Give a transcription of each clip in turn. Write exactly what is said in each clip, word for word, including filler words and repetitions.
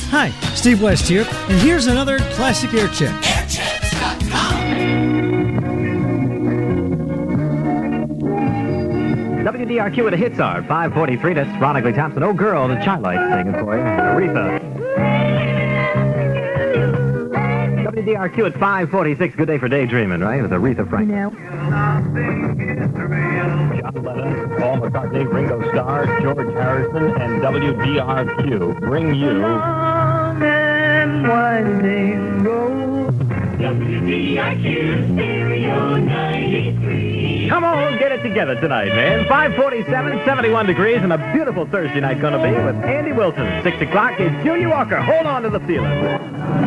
Hi, Steve West here, and here's another classic air check. air checks dot com. W D R Q with the hits are five forty-three. That's Ron Ugly Thompson. Oh, girl, the Chi-Lights singing for you. Aretha. W D R Q at five forty-six. Good day for daydreaming, right? With Aretha Franklin. No. John Lennon, Paul McCartney, Ringo Starr, George Harrison, and W D R Q bring you W D R Q Stereo ninety-three. Come on, get it together tonight, man. five forty-seven, seventy-one degrees, and a beautiful Thursday night going to be with Andy Wilson. six o'clock is Junior Walker. Hold on to the feeling.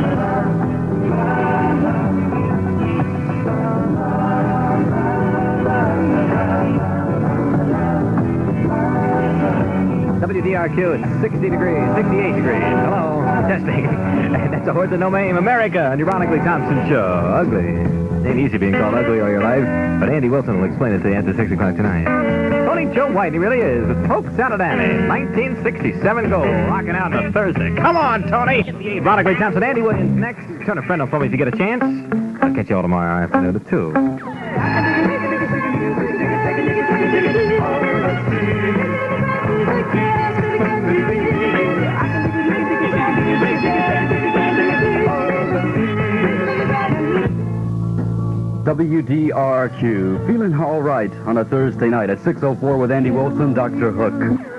W D R Q at sixty degrees, sixty-eight degrees. Hello, testing. And that's a horse of no name, America, on your Ron Ugly Thompson show. Ugly. It ain't easy being called ugly all your life, but Andy Wilson will explain it to you after six o'clock tonight. Tony Joe White, he really is, with Pope Saladani, nineteen sixty-seven gold, rocking out on a Thursday. Come on, Tony! Ron Ugly Thompson, Andy Williams next. Turn a friend on for me if you get a chance. I'll catch you all tomorrow afternoon at two. W D R Q, feeling all right on a Thursday night at six oh four with Andy Wilson, Doctor Hook.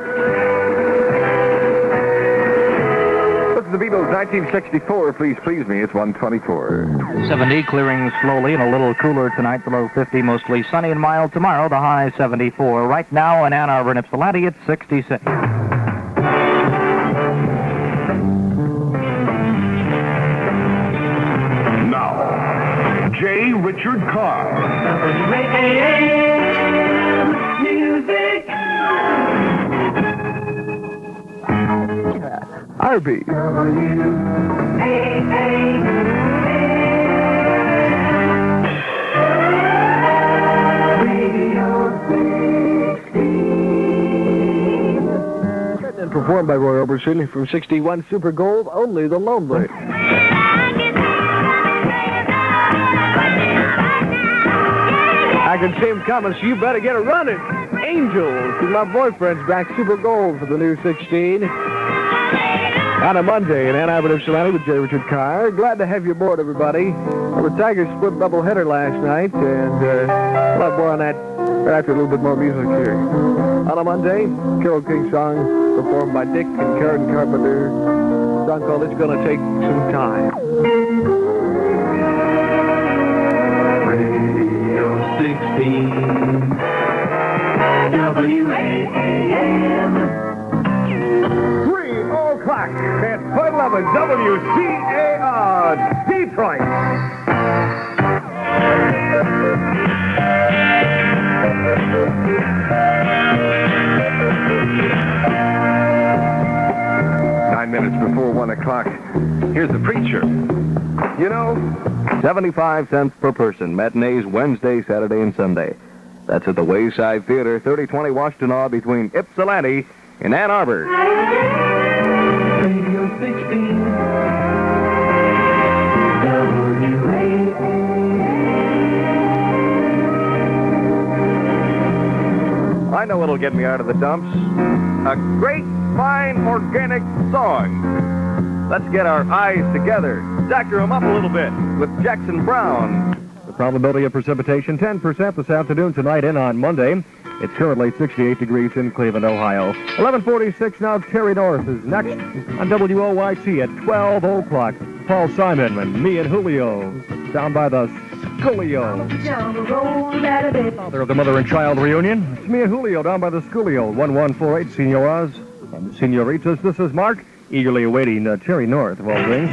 This is the Beatles, nineteen sixty-four. Please, please me. It's one twenty-four. seventy, clearing slowly and a little cooler tonight, below fifty, mostly sunny and mild tomorrow, the high seventy-four. Right now in Ann Arbor and Ypsilanti, it's sixty-six. J. Richard Carr. Music. Arby. Written and performed by Roy Orbison from sixty-one Super Gold, Only the Lonely. I can see him coming, so you better get a running. Angels, with my boyfriend's back, Super Gold for the new sixteen. On a Monday in Ann Arbor, Ypsilanti with J. Richard Carr. Glad to have you aboard, everybody. Our Tigers split doubleheader last night, and uh, we'll have more on that right after a little bit more music here. On a Monday, Carole King song performed by Dick and Karen Carpenter. A song called It's Gonna Take Some Time. sixteen W A M Three o'clock at five eleven W C A R Detroit. Nine minutes before one o'clock. Here's the preacher. You know, seventy-five cents per person, matinees Wednesday, Saturday, and Sunday. That's at the Wayside Theater, thirty twenty Washington Ave between Ypsilanti and Ann Arbor. Radio sixteen W A M. I know what'll get me out of the dumps. A great, fine, organic song. Let's get our eyes together. Doctor them up a little bit with Jackson Brown. The probability of precipitation, ten percent this afternoon, tonight, and on Monday. It's currently sixty-eight degrees in Cleveland, Ohio. eleven forty-six now, Terry North is next on W O Y T at twelve o'clock. Paul Simon and me and Julio down by the Schoolio. Father of the Mother and Child reunion. It's me and Julio down by the Schoolio. one one four eight, Senoras and Senoritas. This is Mark, eagerly awaiting uh, Terry North of all things.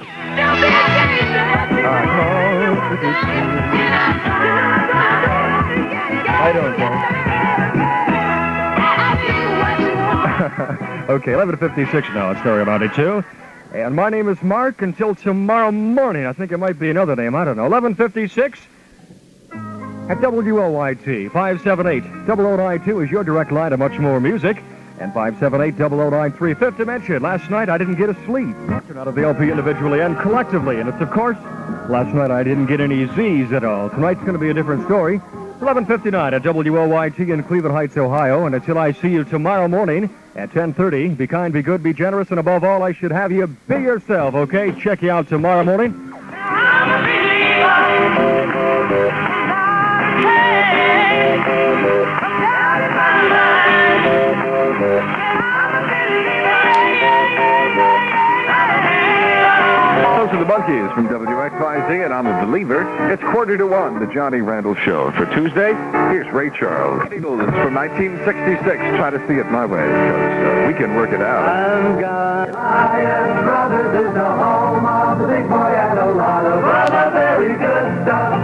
How you doing, Paul? Okay, eleven fifty-six now. It's Stereo ninety-two. And my name is Mark until tomorrow morning. I think it might be another name. I don't know. eleven fifty-six at W O Y T. five seven eight, double oh nine two is your direct line to much more music. and five seven eight, zero zero nine three. Fifth Dimension. Last night I didn't get a sleep. Out of the L P individually and collectively. And it's, of course, last night I didn't get any Z's at all. Tonight's going to be a different story. eleven fifty-nine at W L Y T in Cleveland Heights, Ohio. And until I see you tomorrow morning at ten thirty, be kind, be good, be generous, and above all, I should have you be yourself, okay? Check you out tomorrow morning. Those are the Monkees from W X Y Z, and I'm a believer. It's quarter to one, the Johnny Randall Show. For Tuesday, here's Ray Charles. It's from nineteen sixty-six. Try to see it my way, because uh, we can work it out. I've got Lion Brothers is the home of the big boy and a lot of other very good stuff.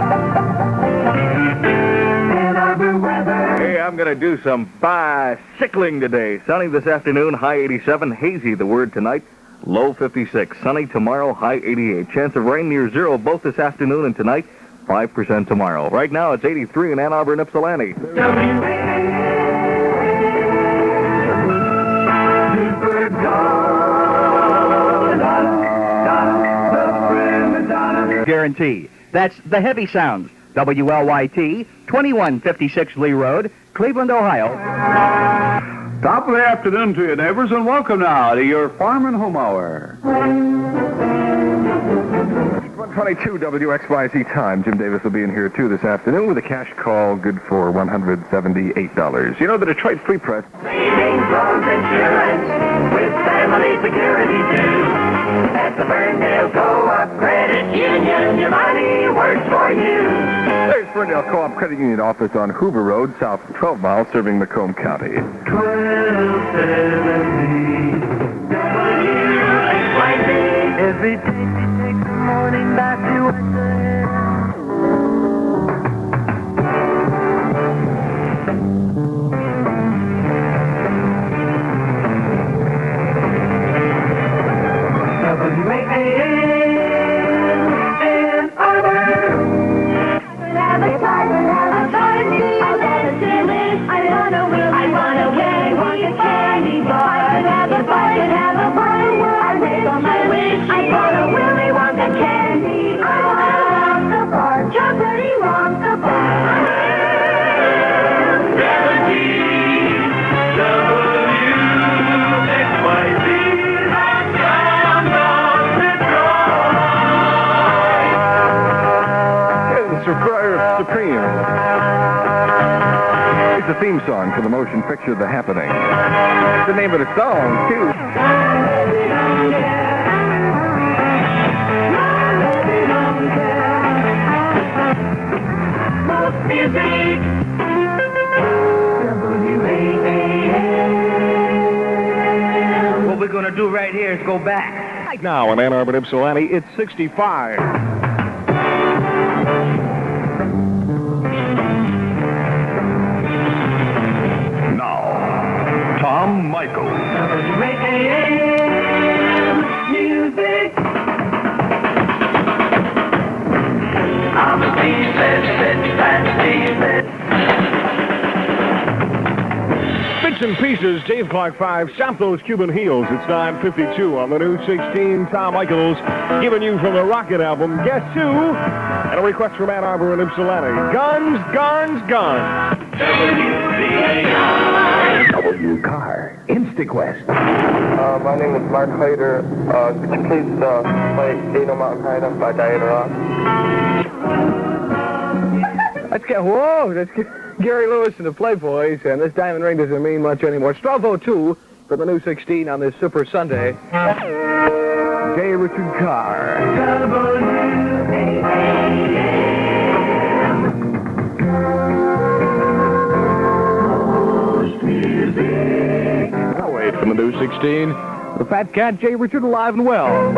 In every weather. Hey, I'm going to do some bicycling today. Sunny this afternoon, high eighty-seven. Hazy, the word tonight. Low fifty-six. Sunny tomorrow, high eighty-eight. Chance of rain near zero both this afternoon and tonight. five percent tomorrow. Right now, it's eighty-three in Ann Arbor and Ypsilanti. Guarantee. That's the heavy sounds. W L Y T, twenty-one fifty-six Lee Road, Cleveland, Ohio. Top of the afternoon to you, neighbors, and welcome now to your Farm and Home Hour. one twenty-two W X Y Z time. Jim Davis will be in here, too, this afternoon with a cash call good for one hundred seventy-eight dollars. You know, the Detroit Free Press. Savings Loans Insurance with family security, too. At the Ferndale Co-op Credit Union, your money works for you. There's Ferndale Co-op Credit Union office on Hoover Road, south of twelve miles, serving Macomb County. twelve seventy W X Y Z. Every day she takes the morning back to work. W A A N Ann Arbor. Have a time, have a party. I'll let us in it. I wanna will, I wanna win. I want a candy bar. Have a bite and have a party. I wish on my wish. I wanna Willy Wonka candy. I want the bar. Chocolatey Wonka bar. Supreme. It's the theme song for the motion picture The Happening. It's the name of the song, too. Music. W A A N. What we're going to do right here is go back. Right now in Ann Arbor and Ypsilanti, it's sixty-five. Tom Michael. W A A N Music. I'm a defense, Bits and pieces, Dave Clark five. Stop those Cuban heels. It's nine fifty-two on the new sixteen. Tom Michaels giving you from the Rocket album, Guess Who? And a request from Ann Arbor and Ypsilanti. Guns, guns, guns. W Car, InstaQuest. Uh, my name is Mark Hyder. Uh, could you please uh, play Ain't No Mountain High Enough by Diana Ross? Let's get, whoa, let's get Gary Lewis and the Playboys, and this diamond ring doesn't mean much anymore. Stravo two for the new sixteen on this Super Sunday. J. Richard Carr. I'll wait from the new sixteen. The Fat Cat, J. Richard, alive and well.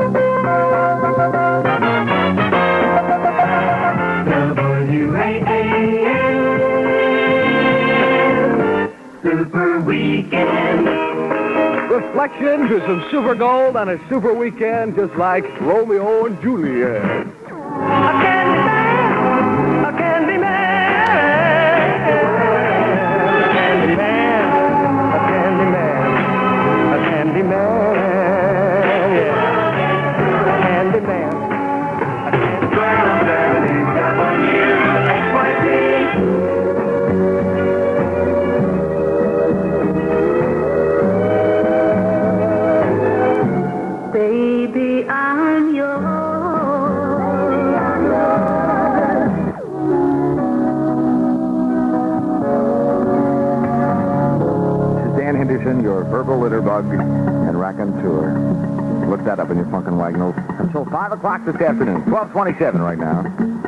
W A A N Super Weekend. Reflections with some super gold on a super weekend, just like Romeo and Juliet. A candy man, a candy man, a candy man, a candy man. Handyman. Yeah. Handyman. Baby, I'm yours. This is Dan Henderson, your verbal litter bug and raconteur. Look that up in your Funkin' Wagnalls. Until five o'clock this afternoon. twelve twenty-seven right now.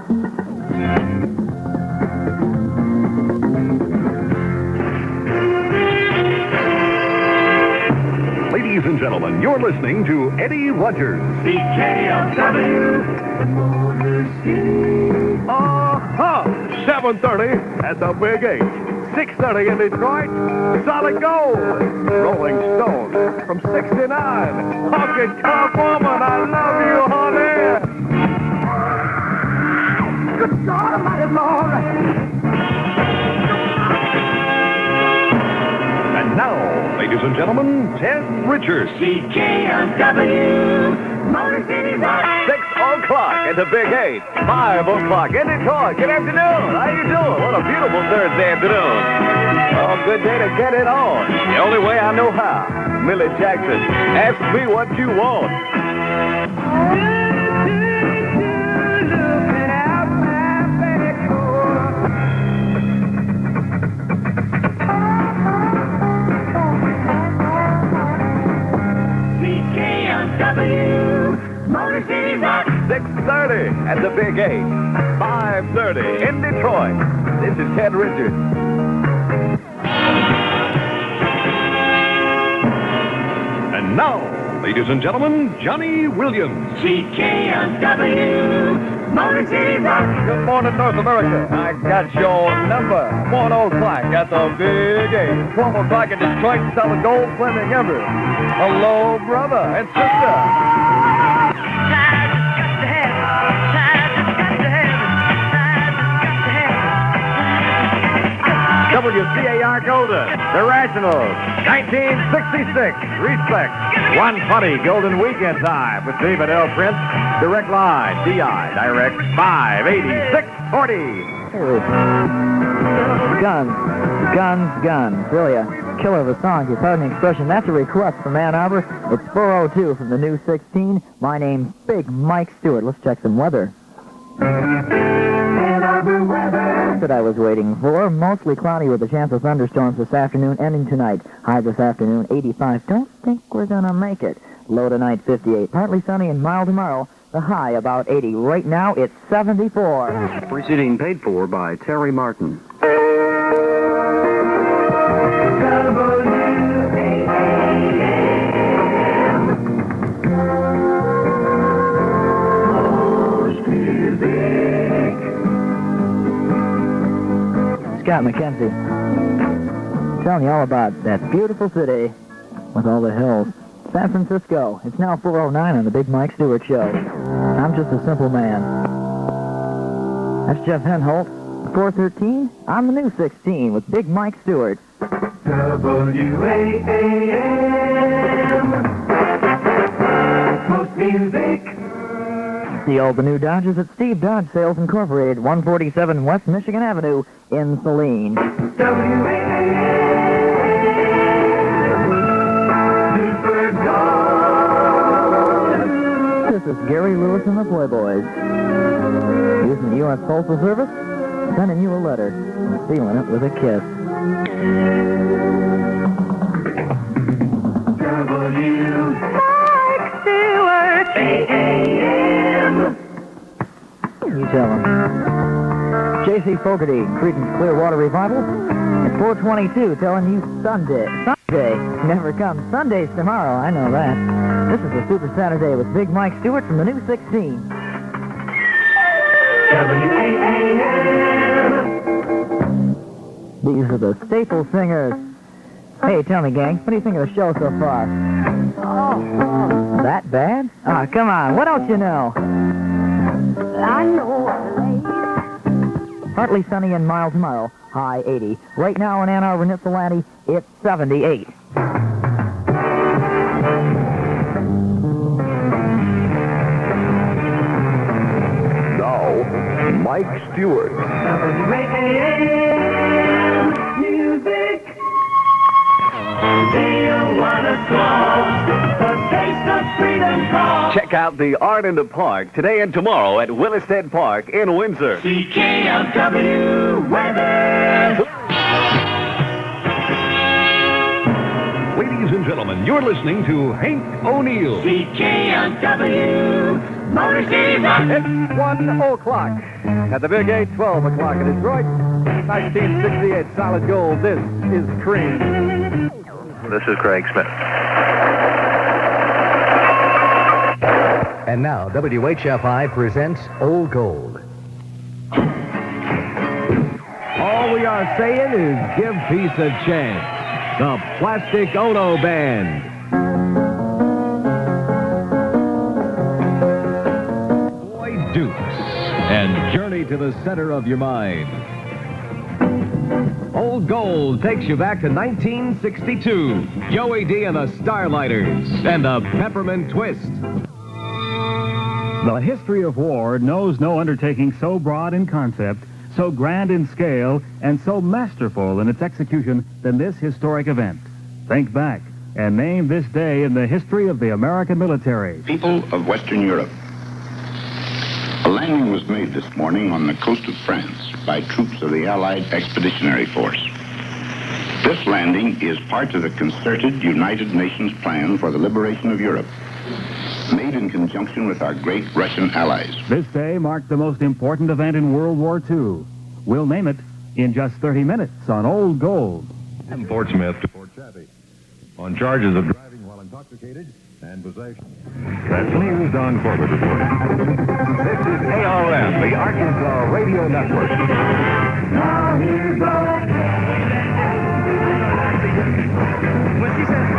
Ladies and gentlemen, you're listening to Eddie Rogers. C K L W. Uh-huh. seven thirty at the Big Eight. six thirty in Detroit. Solid Gold. Rolling Stones from sixty-nine. Honky Tonk Woman, I love you, honey. Good God Almighty, Lord. And now, ladies and gentlemen, Ted Richards. C K L W. Motor City Rock. Six o'clock at the Big Eight. Five o'clock in Detroit. Good afternoon. How you doing? What a beautiful Thursday afternoon. Oh, good day to get it on. The only way I know how. Millie Jackson. Ask me what you want. C K L W. Motor City Rock. six thirty at the Big Eight. five thirty in Detroit. This is Ted Richards. And now, ladies and gentlemen, Johnny Williams. C K L W. Motor City Rock. Good morning, North America. I got your number. one o'clock at the Big Eight. twelve o'clock in Detroit. Solid Gold, Fleming Ember. Hello, brother and sister. W C A R Golden, The Rationals, nineteen sixty-six, Respect, one twenty Golden Weekend Time with David L. Prince, Direct Line, D I, Direct five eighty-six forty. Guns, guns, guns. Really a killer of a song, if you pardon the expression. That's a request from Ann Arbor. It's four oh two from the new sixteen. My name's Big Mike Stewart. Let's check some weather. That's what I was waiting for. Mostly cloudy with a chance of thunderstorms this afternoon, ending tonight. High this afternoon, eighty-five. Don't think we're going to make it. Low tonight, fifty-eight. Partly sunny and mild tomorrow. The high about eighty. Right now, it's seventy-four. Preceding paid for by Terry Martin. Scott McKenzie. Telling you all about that beautiful city with all the hills. San Francisco. It's now four oh nine on the Big Mike Stewart Show. I'm just a simple man. That's Jeff Henholt. four thirteen. I'm the new sixteen with Big Mike Stewart. W A A M. Most music. See all the new Dodges at Steve Dodge Sales Incorporated, one forty-seven West Michigan Avenue in Saline. W A A M. Super Dog. This is Gary Lewis and the Playboys. Using the U S Postal Service, sending you a letter, and sealing it with a kiss. W. Mike Stewart. A A M. You tell him. J C Fogarty, Creedence Clearwater Revival, and four twenty-two telling you Sunday. Sunday never comes. Sunday's tomorrow, I know that. This is a Super Saturday with Big Mike Stewart from the new sixteen. W A A M. These are the staple singers. Hey, tell me, gang, what do you think of the show so far? Oh, that bad? Ah, come on, what else you know? I know. Partly sunny and mild tomorrow, high eighty. Right now in Ann Arbor and Ypsilanti, it's seventy-eight. Mike Stewart. Music. Do you want a song? A taste of freedom call. Check out the Art in the Park today and tomorrow at Willisted Park in Windsor. C K L W weather. Ladies and gentlemen, you're listening to Hank O'Neill. C K L W Motor City Rock. It's one o'clock. At the Big Eight, twelve o'clock in Detroit. nineteen sixty-eight solid gold. This is Cream. This is Craig Smith. And now, W H F I presents Old Gold. All we are saying is give peace a chance. The Plastic Ono Band. Boy Dukes and Journey to the Center of Your Mind. Old Gold takes you back to nineteen sixty-two. Joey D and the Starlighters and the Peppermint Twist. The history of war knows no undertaking so broad in concept, so grand in scale, and so masterful in its execution than this historic event. Think back and name this day in the history of the American military. People of Western Europe. A landing was made this morning on the coast of France by troops of the Allied Expeditionary Force. This landing is part of the concerted United Nations plan for the liberation of Europe, made in conjunction with our great Russian allies. This day marked the most important event in World War Two. We'll name it in just thirty minutes on Old Gold. From Fort Smith to Fort Chaffee on charges of driving while intoxicated and possession. That's News Don Corbett reporting. This is A R M, the Arkansas Radio Network. Now here goes. What she said?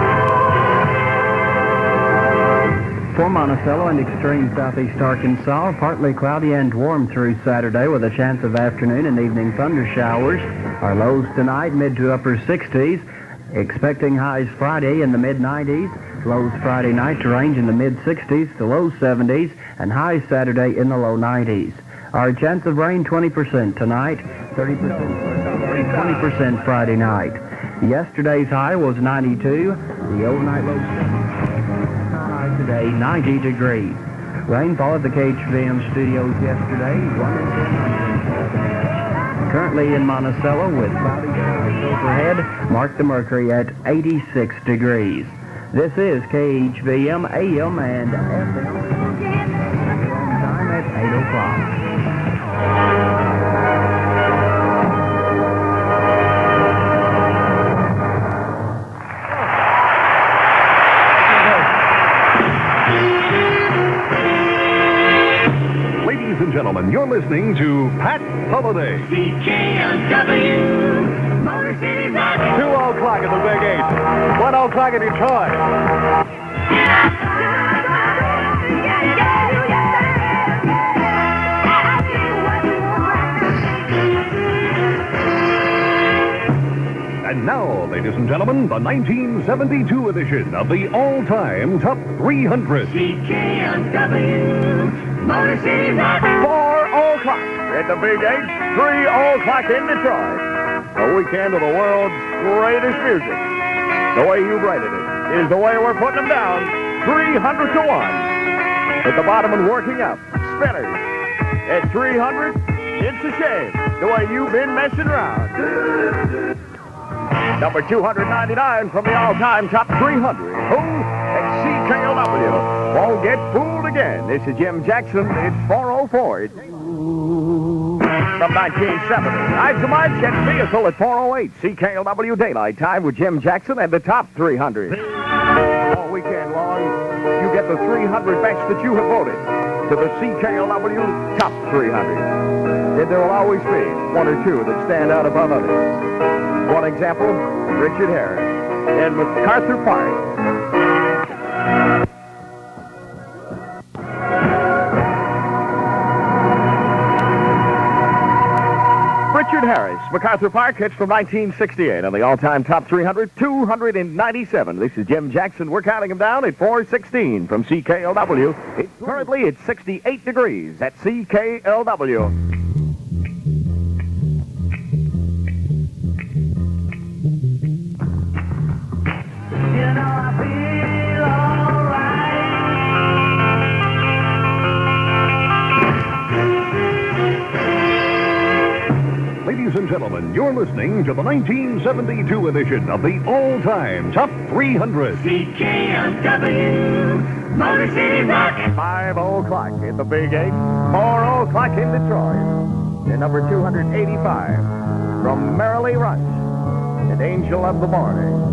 For Monticello and extreme southeast Arkansas, partly cloudy and warm through Saturday with a chance of afternoon and evening thunder showers. Our lows tonight, mid to upper sixties. Expecting highs Friday in the mid nineties. Lows Friday night to range in the mid sixties to low seventies, and highs Saturday in the low nineties. Our chance of rain twenty percent tonight, thirty percent twenty percent Friday night. Yesterday's high was ninety-two. The overnight low high today ninety degrees. Rainfall at the K H V M studios yesterday one in ten. Currently in Monticello with cloudy skies overhead, mark the mercury at eighty-six degrees. This is K H V M A M and F M. Time at eight o'clock. Ladies and gentlemen, you're listening to Pat Holiday. C K L W Motor City Rock. Two o'clock at the Big Eight. One o'clock in Detroit. And now, ladies and gentlemen, the nineteen seventy-two edition of the all-time Top three hundred. C K L W Motor City Rock. Four o'clock at the Big Eight. Three o'clock in Detroit. A weekend of the world's greatest music. The way you've rated it is the way we're putting them down. three hundred to one. At the bottom and working up. Spinners. At three hundred, it's a shame. The way you've been messing around. Number two ninety-nine from the all-time top three hundred. Who? At C K L W. Won't get fooled again. This is Jim Jackson. It's four oh four. It's from nineteen seventy. Tonight's the Mike Jet Vehicle at four oh eight. C K L W Daylight Time with Jim Jackson and the top three hundred. All weekend long, you get the three hundred best that you have voted to the C K L W top three hundred. And there will always be one or two that stand out above others. One example, Richard Harris in MacArthur Park. Richard Harris, MacArthur Park, hits from nineteen sixty-eight. On the all-time top three hundred, two hundred ninety-seven. This is Jim Jackson. We're counting him down at four sixteen from C K L W. It's currently at sixty-eight degrees at C K L W. Ladies and gentlemen, you're listening to the nineteen seventy-two edition of the all-time Top three hundred. C K L W, Motor City Rock. Five o'clock in the Big Eight, four o'clock in Detroit. And number two hundred eighty-five from Merrily Rush, an Angel of the Morning.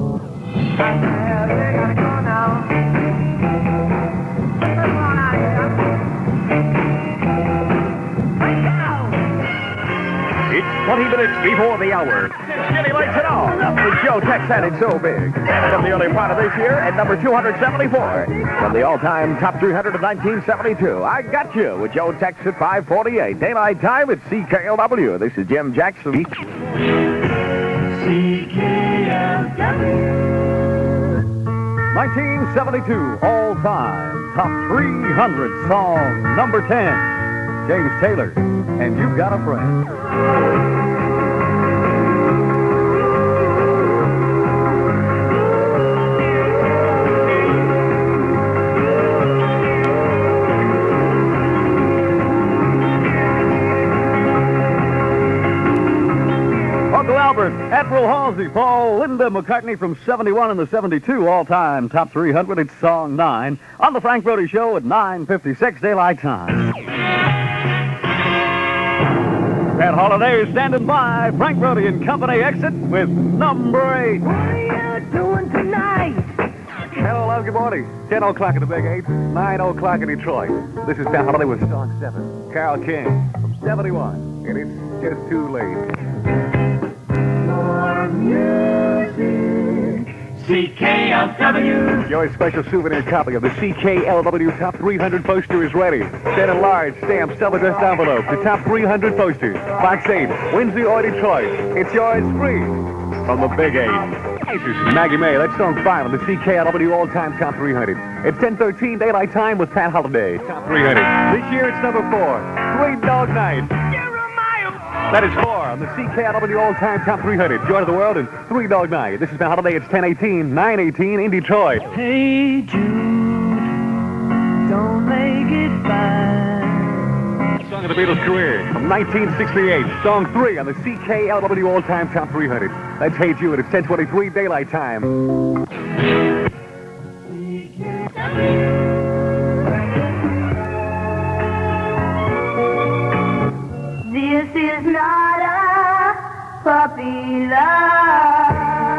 It's twenty minutes before the hour. Jimmy lights it off. The Joe Tex had it so big. From the early part of this year at number two hundred seventy-four. From the all-time top three hundred of nineteen seventy-two. I Got You with Joe Tex at five forty-eight. Daylight time at C K L W. This is Jim Jackson. C K L W. nineteen seventy-two all-time top three hundred song number ten. James Taylor, and You've Got a Friend. Uncle Albert, Admiral Halsey, Paul, Linda McCartney from seventy-one and the seventy-two all-time top three hundred. It's song nine on the Frank Brody Show at nine fifty-six daylight time. Pat Holiday is standing by. Frank Brody and Company exit with number eight. What are you doing tonight? Hello, love, good morning. ten o'clock in the Big Eight, nine o'clock in Detroit. This is Pat Holiday with song seven. Carole King from seventy-one. And it's just too late. More music. C K L W. Your special souvenir copy of the C K L W Top three hundred poster is ready. Send a large, stamped, double-addressed envelope to Top three hundred posters. Box eight, Windsor or Detroit. It's yours free from the Big Eight. Maggie May, that's song five on the C K L W All-Time Top three hundred. It's ten thirteen daylight time with Pat Holiday. Top three hundred. This year it's number four, Sweet Dog Night. That is four on the C K L W All-Time Top three hundred. Joy to the World and Three Dog Night. This is Pat Holiday. It's ten eighteen, nine eighteen in Detroit. Hey Jude, don't make it fine. Song of the Beatles' career from nineteen sixty-eight. Song three on the C K L W All-Time Top three hundred. That's Hey Jude. It's ten twenty-three daylight time. This is not a puppy love.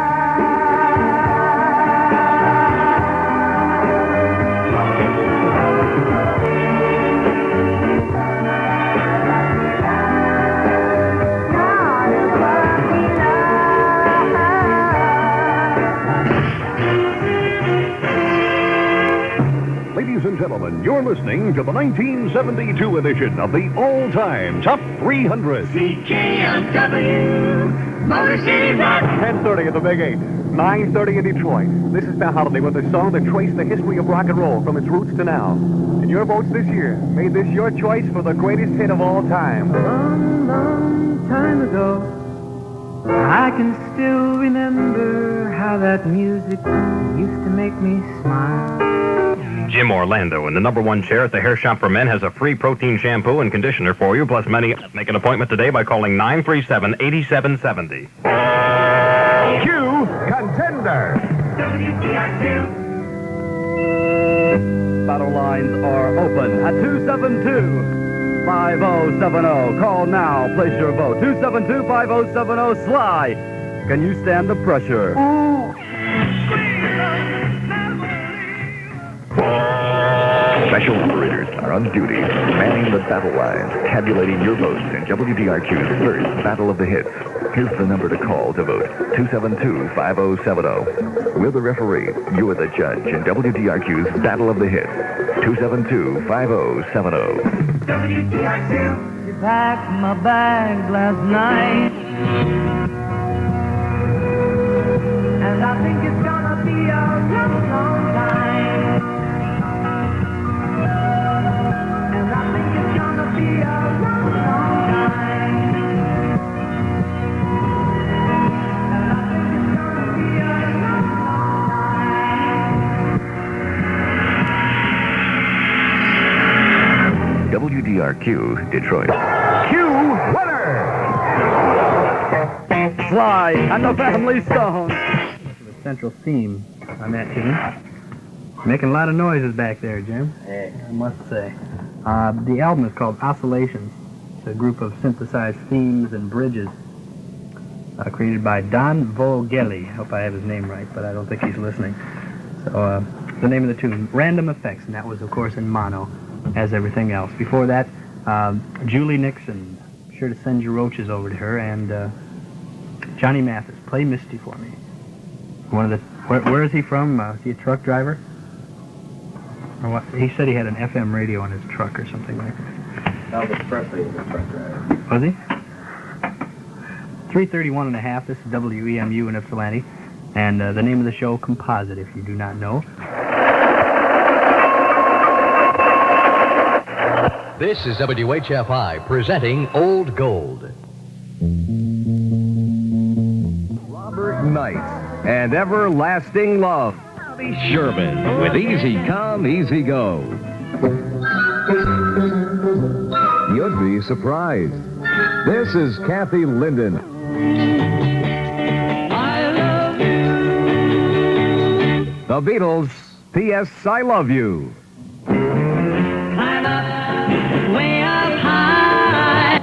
Ladies and gentlemen, you're listening to the nineteen seventy-two edition of the all-time Top three hundred. C K L W, Motor City Rock. ten thirty at the Big Eight, nine thirty in Detroit. This is Pat Holiday with a song that traced the history of rock and roll from its roots to now. And your votes this year made this your choice for the greatest hit of all time. Long, long time ago, I can still remember how that music used to make me smile. Jim Orlando in the number one chair at the Hair Shop for Men has a free protein shampoo and conditioner for you, plus many. Make an appointment today by calling nine three seven, eight seven seven zero. Q Contender. W D R Q. Battle lines are open at two seven two, five oh seven oh. Call now, place your vote. two seven two, five oh seven oh. Sly, can you stand the pressure? Ooh. Special operators are on duty, manning the battle lines, tabulating your votes in W D R Q's first Battle of the Hits. Here's the number to call to vote, two seven two, five oh seven oh. We're the referee, you're the judge in W D R Q's Battle of the Hits, two seven two, five oh seven oh. W D R Q. packed my bags last night. And I think it's gonna be a long, long time. And I think it's gonna be a long, long time. And I think it's gonna be a long, long time. W D R Q, Detroit. Q winner! Fly on the family stone. The central theme on that tune. Making a lot of noises back there, Jim. I must say. Uh, the album is called Oscillations. It's a group of synthesized themes and bridges uh, created by Don Vogeli. I hope I have his name right, but I don't think he's listening. So uh, the name of the tune, Random Effects, and that was, of course, in mono, as everything else. Before that, um, Julie Nixon. Be sure to send your roaches over to her, and uh, Johnny Mathis, Play Misty for me. One of the, where, where is he from? Uh, is he a truck driver? Or what? He said he had an F M radio on his truck or something like that. Elvis Presley was a truck driver. Was he? three thirty-one and a half. This is W E M U in Ypsilanti. And uh, the name of the show, Composite, if you do not know. This is W H F I presenting Old Gold. Robert Knight and Everlasting Love. Bobby Sherman with Easy Come, Easy Go. You'd be surprised. This is Kathy Linden. I love you. The Beatles, P S I Love You. Climb up, way up high.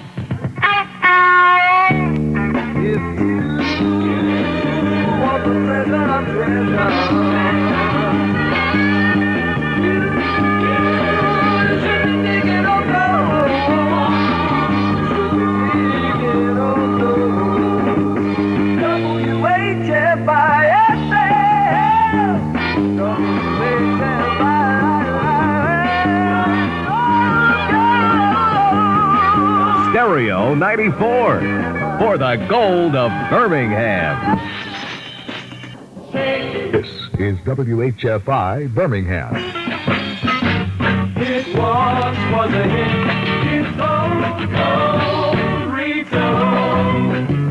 If you want the treasure of treasure, you should dig it up, W H F I S L, W H F I S L. Stereo ninety-four for the gold of Birmingham. This is W H F I Birmingham. It once was a hit. It's old gold retold.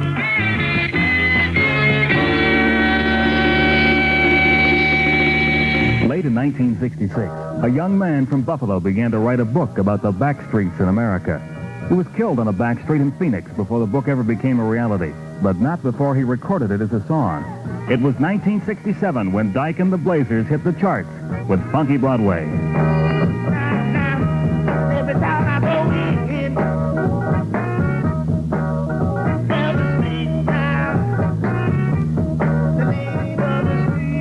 Late in nineteen sixty-six, a young man from Buffalo began to write a book about the back streets in America. He was killed on a back street in Phoenix before the book ever became a reality, but not before he recorded it as a song. It was nineteen sixty-seven when Dyke and the Blazers hit the charts with Funky Broadway. Every time I go in, every street now, the name of the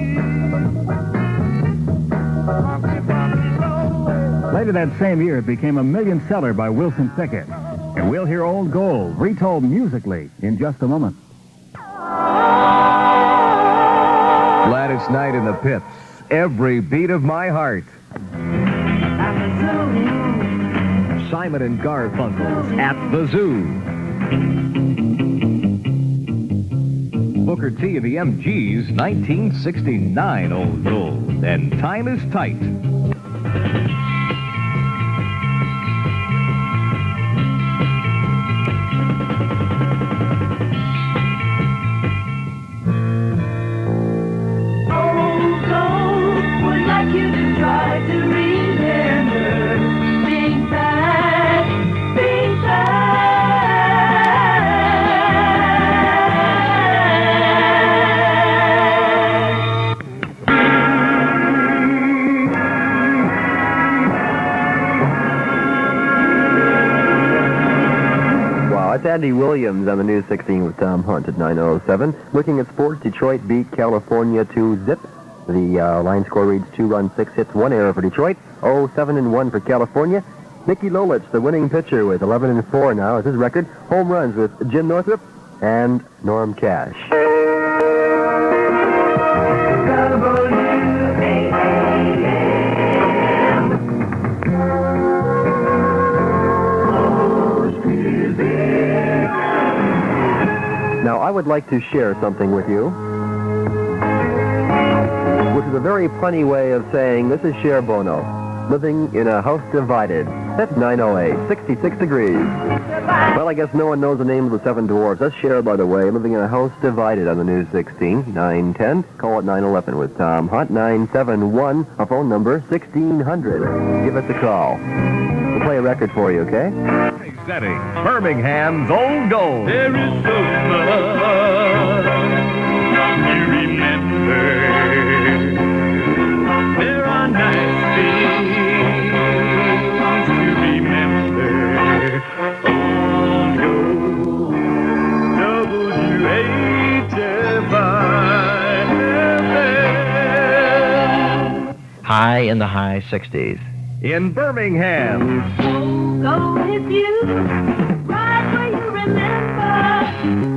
street, funky, funky soul. Later that same year, it became a million seller by Wilson Pickett. And we'll hear Old Gold retold musically in just a moment. Gladys Knight in the Pips. Every beat of my heart. Simon and Garfunkel's At the Zoo. Booker T of the M Gs, nineteen sixty-nine Old Gold. And Time is Tight. Andy Williams on the News sixteen with Tom Hunt at nine oh seven. Looking at sports, Detroit beat California to zip. The uh, line score reads two runs, six hits, one error for Detroit. oh seven and one for California. Nicky Lolich, the winning pitcher, with eleven and four now is his record. Home runs with Jim Northrup and Norm Cash. would like to share something with you, which is a very punny way of saying this is Cher Bono, living in a house divided. That's nine oh eight, sixty-six degrees. Well, I guess no one knows the name of the seven dwarfs. That's Cher, by the way, living in a house divided on the News sixteen, nine ten. Call it nine eleven with Tom Hunt, nine seven one, our phone number, sixteen hundred. Give us a call. We'll play a record for you, okay? Setting Birmingham's Old Gold. There is so much you remember. There are nice things to remember. Old Gold, W H F I F M. High in the high sixties. In Birmingham. Go with you, right where you remember.